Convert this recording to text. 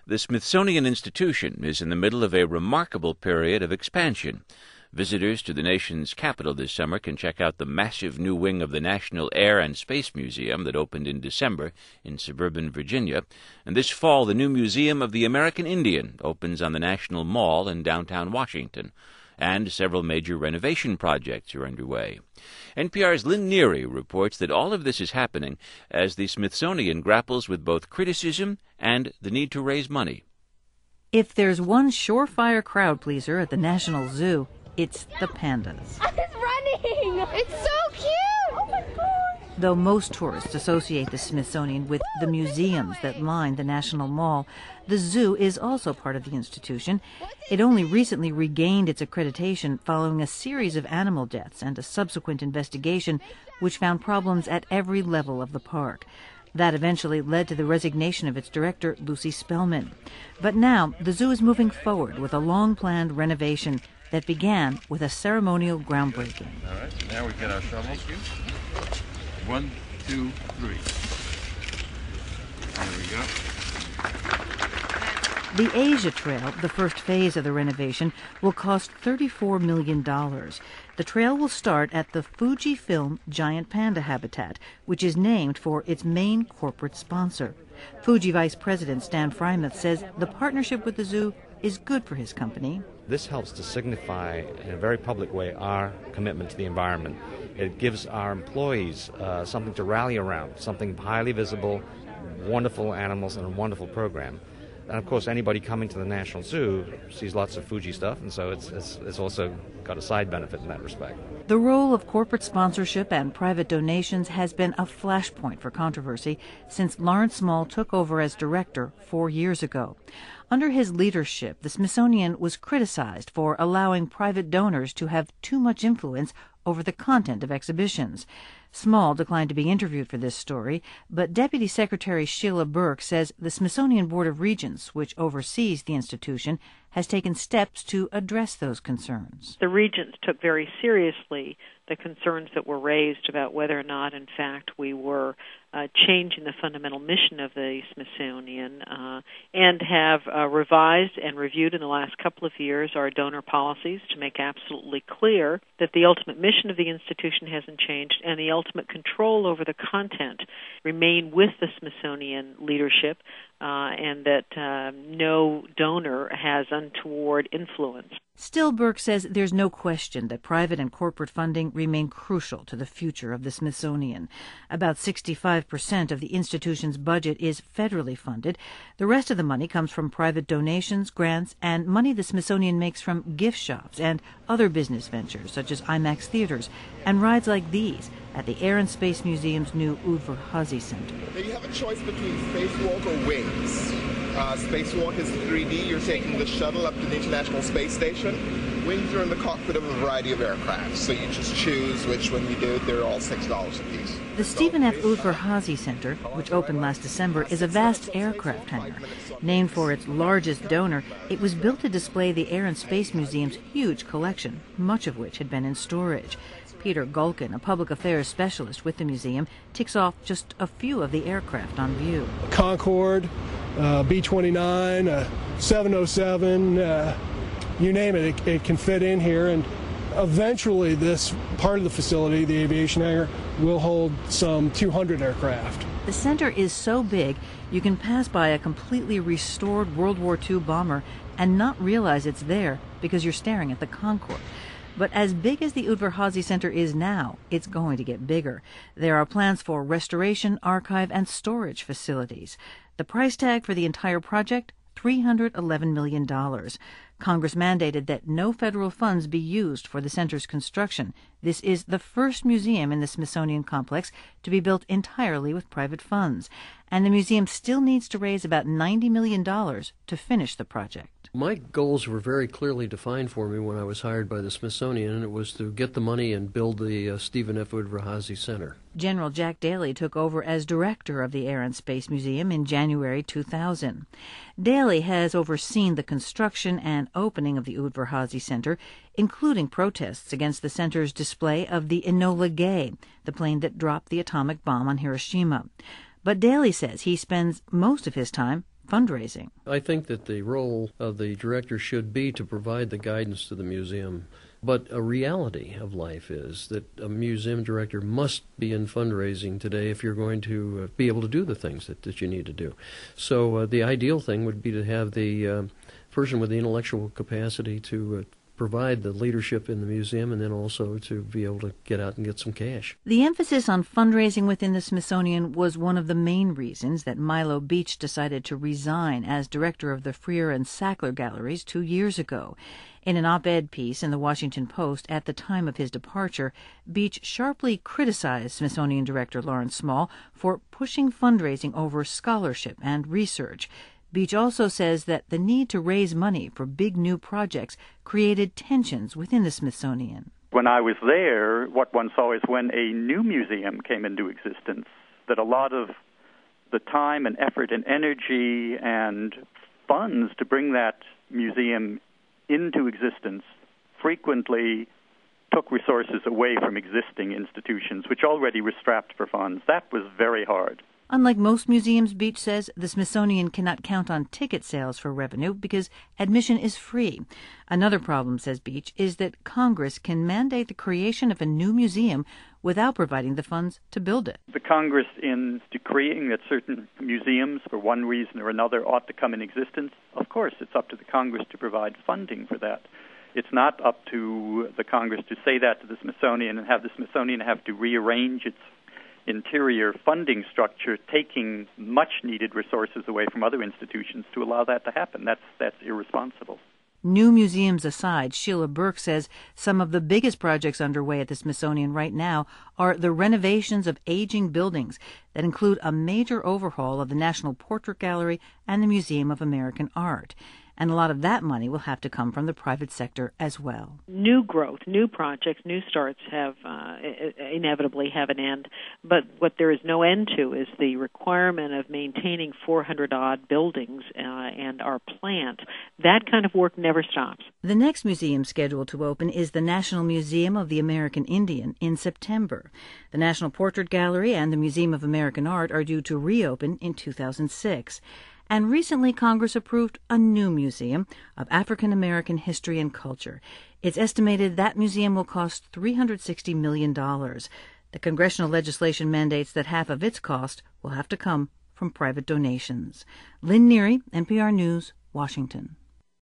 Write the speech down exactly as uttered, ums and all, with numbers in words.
The Smithsonian Institution is in the middle of a remarkable period of expansion. Visitors to the nation's capital this summer can check out the massive new wing of the National Air and Space Museum that opened in December in suburban Virginia. And this fall, the new Museum of the American Indian opens on the National Mall in downtown Washington. And several major renovation projects are underway. N P R's Lynn Neary reports that all of this is happening as the Smithsonian grapples with both criticism and the need to raise money. If there's one surefire crowd pleaser at the National Zoo, it's the pandas. It's running! It's so cute! Oh my God! Though most tourists associate the Smithsonian with the museums that line the National Mall, the zoo is also part of the institution. It only recently regained its accreditation following a series of animal deaths and a subsequent investigation which found problems at every level of the park. That eventually led to the resignation of its director, Lucy Spellman. But now, the zoo is moving forward with a long-planned renovation that began with a ceremonial groundbreaking. All right, so now we get our shovels. One, two, three. There we go. The Asia Trail, the first phase of the renovation, will cost thirty-four million dollars. The trail will start at the Fujifilm giant panda habitat, which is named for its main corporate sponsor. Fuji Vice President Stan Frymouth says the partnership with the zoo is good for his company. This helps to signify in a very public way our commitment to the environment. It gives our employees uh, something to rally around, something highly visible, wonderful animals, and a wonderful program. And of course, anybody coming to the National Zoo sees lots of Fuji stuff, and so it's, it's, it's also got a side benefit in that respect. The role of corporate sponsorship and private donations has been a flashpoint for controversy since Lawrence Small took over as director four years ago. Under his leadership, the Smithsonian was criticized for allowing private donors to have too much influence over the content of exhibitions. Small declined to be interviewed for this story, but Deputy Secretary Sheila Burke says the Smithsonian Board of Regents, which oversees the institution, has taken steps to address those concerns. The regents took very seriously the concerns that were raised about whether or not, in fact, we were uh, changing the fundamental mission of the Smithsonian uh, and have uh, revised and reviewed in the last couple of years our donor policies to make absolutely clear that the ultimate mission of the institution hasn't changed and the ultimate control over the content remain with the Smithsonian leadership uh, and that uh, no donor has untoward influence. Still, Burke says there's no question that private and corporate funding remain crucial to the future of the Smithsonian. About sixty-five percent of the institution's budget is federally funded. The rest of the money comes from private donations, grants, and money the Smithsonian makes from gift shops and other business ventures, such as IMAX theaters, and rides like these at the Air and Space Museum's new Udvar Hazy Center. Now you have a choice between spacewalk or wings. Uh, spacewalk is three D. You're taking the shuttle up to the International Space Station. Wings are in the cockpit of a variety of aircraft, so you just choose which one you do. They're all six dollars a piece. The Stephen F. Udvar Hazy Center, which opened last December, is a vast aircraft hangar. Named for its largest donor, it was built to display the Air and Space Museum's huge collection, much of which had been in storage. Peter Gulkin, a public affairs specialist with the museum, ticks off just a few of the aircraft on view. Concorde, uh, B twenty-nine, uh, seven oh seven, uh, you name it, it, it can fit in here. And eventually this part of the facility, the aviation hangar, will hold some two hundred aircraft. The center is so big, you can pass by a completely restored World War Two bomber and not realize it's there because you're staring at the Concorde. But as big as the Udvar Hazy Center is now, it's going to get bigger. There are plans for restoration, archive, and storage facilities. The price tag for the entire project, three hundred eleven million dollars. Congress mandated that no federal funds be used for the center's construction. This is the first museum in the Smithsonian complex to be built entirely with private funds. And the museum still needs to raise about ninety million dollars to finish the project. My goals were very clearly defined for me when I was hired by the Smithsonian, and it was to get the money and build the uh, Stephen F. Udvar Hazy Center. General Jack Daly took over as director of the Air and Space Museum in January two thousand. Daly has overseen the construction and opening of the Udvar Hazy Center, including protests against the center's display of the Enola Gay, the plane that dropped the atomic bomb on Hiroshima. But Daly says he spends most of his time fundraising. I think that the role of the director should be to provide the guidance to the museum. But a reality of life is that a museum director must be in fundraising today if you're going to uh, be able to do the things that, that you need to do. So uh, the ideal thing would be to have the uh, person with the intellectual capacity to uh, provide the leadership in the museum and then also to be able to get out and get some cash. The emphasis on fundraising within the Smithsonian was one of the main reasons that Milo Beach decided to resign as director of the Freer and Sackler Galleries two years ago. In an op-ed piece in the Washington Post at the time of his departure, Beach sharply criticized Smithsonian Director Lawrence Small for pushing fundraising over scholarship and research. Beach also says that the need to raise money for big new projects created tensions within the Smithsonian. When I was there, what one saw is when a new museum came into existence, that a lot of the time and effort and energy and funds to bring that museum into existence frequently took resources away from existing institutions, which already were strapped for funds. That was very hard. Unlike most museums, Beach says, the Smithsonian cannot count on ticket sales for revenue because admission is free. Another problem, says Beach, is that Congress can mandate the creation of a new museum without providing the funds to build it. The Congress, in decreeing that certain museums, for one reason or another, ought to come in existence, of course, it's up to the Congress to provide funding for that. It's not up to the Congress to say that to the Smithsonian and have the Smithsonian have to rearrange its interior funding structure, taking much-needed resources away from other institutions to allow that to happen. That's that's irresponsible. New museums aside, Sheila Burke says some of the biggest projects underway at the Smithsonian right now are the renovations of aging buildings that include a major overhaul of the National Portrait Gallery and the Museum of American Art. And a lot of that money will have to come from the private sector as well. New growth, new projects, new starts have uh, inevitably have an end, but what there is no end to is the requirement of maintaining four hundred odd buildings uh, and our plant. That kind of work never stops. The next museum scheduled to open is the National Museum of the American Indian in September. The National Portrait Gallery and the Museum of American Art are due to reopen in two thousand six. And recently, Congress approved a new museum of African American history and culture. It's estimated that museum will cost three hundred sixty million dollars. The congressional legislation mandates that half of its cost will have to come from private donations. Lynn Neary, N P R News, Washington.